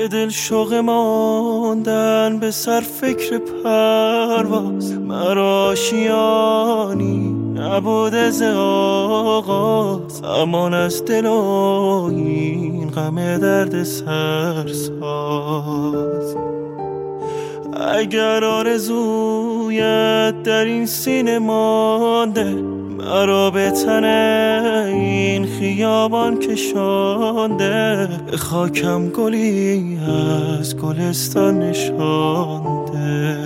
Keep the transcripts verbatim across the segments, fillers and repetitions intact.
به دل شوق ماندن به سر فکر پرواز، مرا آشیانی نبوده ز آغاز، امان از دل و این غم درد سرساز. اگر آرزویت در این سینه مانده، مرا به تن این خیابان کشانده، به خاکم گلی از گلستان نشانده.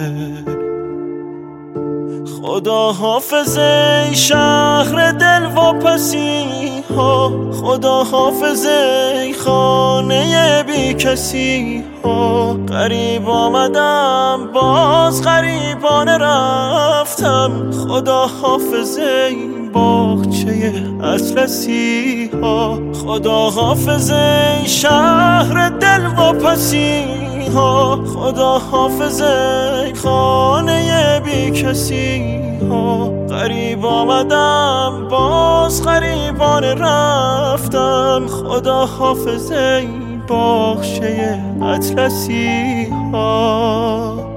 خدا حافظ ای شهر دل و پسی ها، خدا حافظ ای خانه بی کسی ها. غریب آمدم باز غریبانه رفتم، خدا حافظ ای باغچه اطلسی ها. خدا حافظ ای شهر دل و پسی ها، خدا حافظ ای خانه بی کسی ها. غریب آمدم باز غریبانه رفتم، خدا حافظ ای باغچه اطلسی ها.